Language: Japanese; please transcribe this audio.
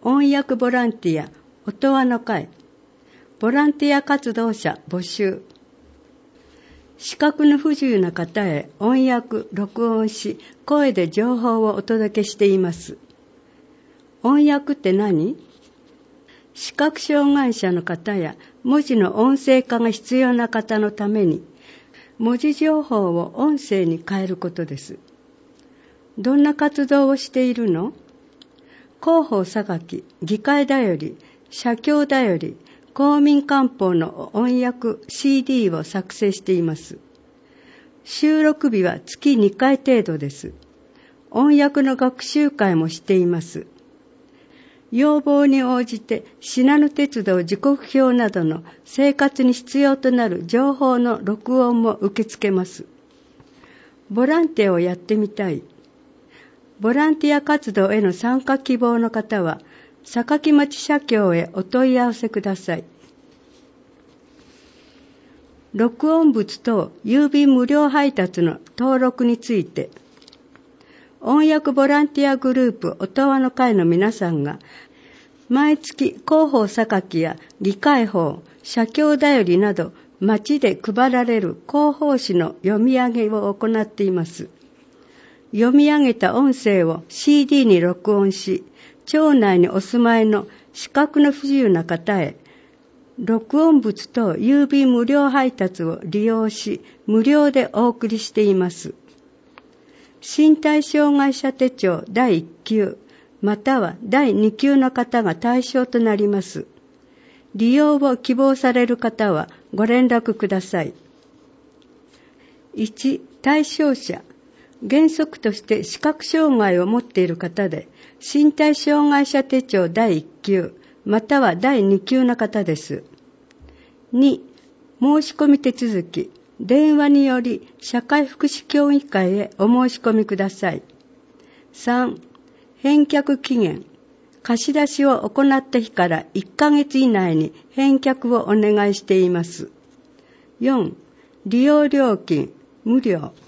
音訳ボランティア音羽の会、ボランティア活動者募集。視覚の不自由な方へ音訳、録音し、声で情報をお届けしています。音訳って何？視覚障害者の方や文字の音声化が必要な方のために、文字情報を音声に変えることです。どんな活動をしているの？広報榊、議会だより、社協だより、公民官報の音訳 CD を作成しています。収録日は月2回程度です。音訳の学習会もしています。要望に応じてしなの鉄道時刻表などの生活に必要となる情報の録音も受け付けます。ボランティアをやってみたい。ボランティア活動への参加希望の方は、坂町社協へお問い合わせください。録音物等郵便無料配達の登録について、音訳ボランティアグループ音羽の会の皆さんが、毎月広報榊や議会法、社協だよりなど、町で配られる広報誌の読み上げを行っています。読み上げた音声を CD に録音し、町内にお住まいの視覚の不自由な方へ、録音物と郵便無料配達を利用し、無料でお送りしています。身体障害者手帳第1級、または第2級の方が対象となります。利用を希望される方はご連絡ください。1、対象者。原則として視覚障害を持っている方で、身体障害者手帳第1級、または第2級の方です。2、申し込み手続き。電話により社会福祉協議会へお申し込みください。3、返却期限。貸し出しを行った日から1ヶ月以内に返却をお願いしています。4、利用料金、無料。